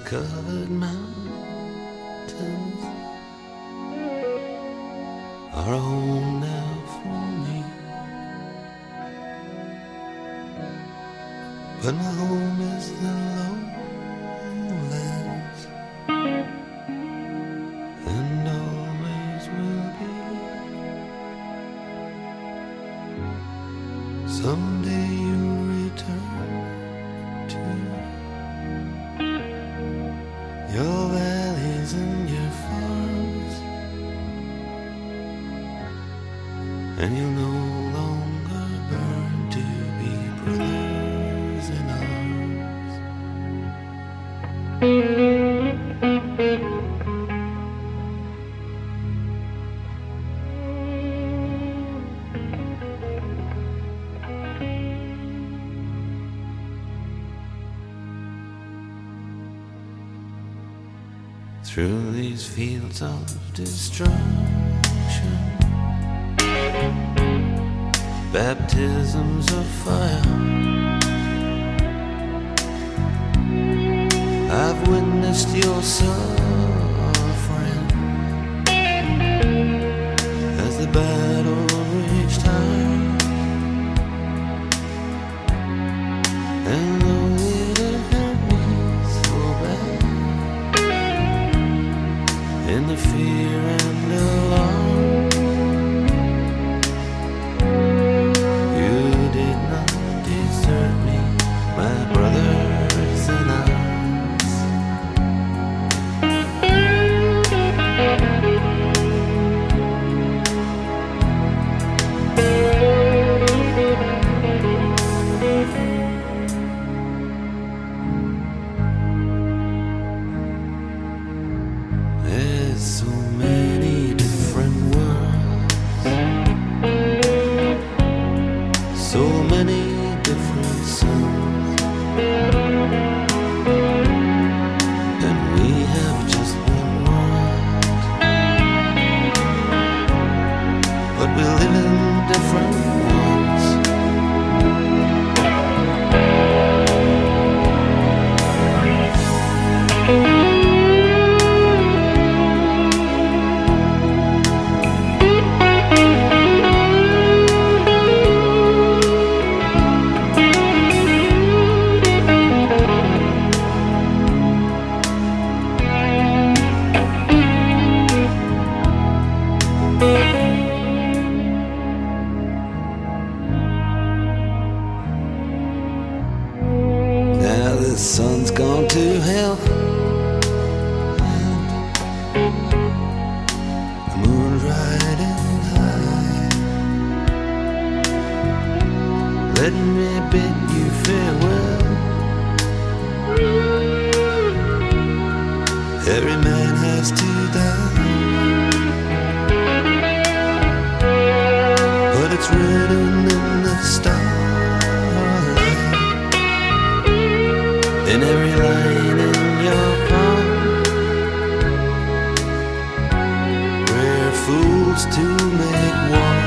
Covered mountains are a home now for me, but my home is the lowlands, and always will be. Someday you'll return to your valleys and your farms, and you'll no longer burn to be brothers in arms. Through these fields of destruction, baptisms of fire, I've witnessed your suffering as the battle raged high, and though it had hurt me so bad, in the fear and alarm, you did not desert me, my brothers in arms. There's so many different worlds, so many different suns, and we have just one world, but we live in different ones. Now the sun's gone to hell, and the moon's riding high. Let me bid you farewell. Every man has to die, but it's written in the stars, in every line in your palm. We're fools to make war.